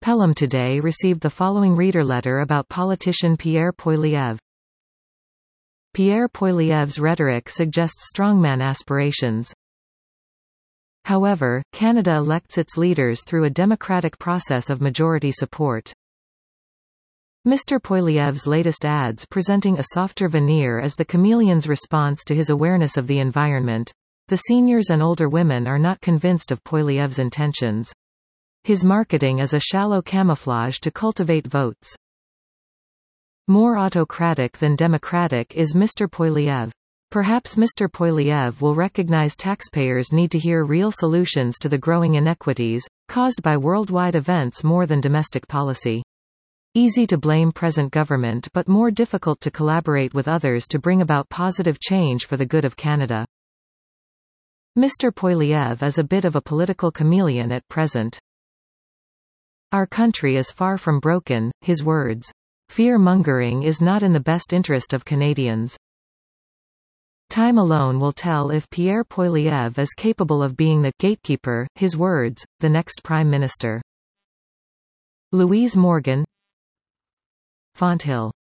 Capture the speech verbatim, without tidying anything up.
Pelham Today received the following reader letter about politician Pierre Poilievre. Pierre Poilievre's rhetoric suggests strongman aspirations. However, Canada elects its leaders through a democratic process of majority support. Mister Poilievre's latest ads presenting a softer veneer as the chameleon's response to his awareness of the environment. The seniors and older women are not convinced of Poilievre's intentions. His marketing is a shallow camouflage to cultivate votes. More autocratic than democratic is Mister Poilievre. Perhaps Mister Poilievre will recognize taxpayers need to hear real solutions to the growing inequities caused by worldwide events more than domestic policy. Easy to blame present government but more difficult to collaborate with others to bring about positive change for the good of Canada. Mister Poilievre is a bit of a political chameleon at present. Our country is far from broken, his words. Fear-mongering is not in the best interest of Canadians. Time alone will tell if Pierre Poilievre is capable of being the gatekeeper, his words, the next Prime Minister. Louise Morgan, Fonthill.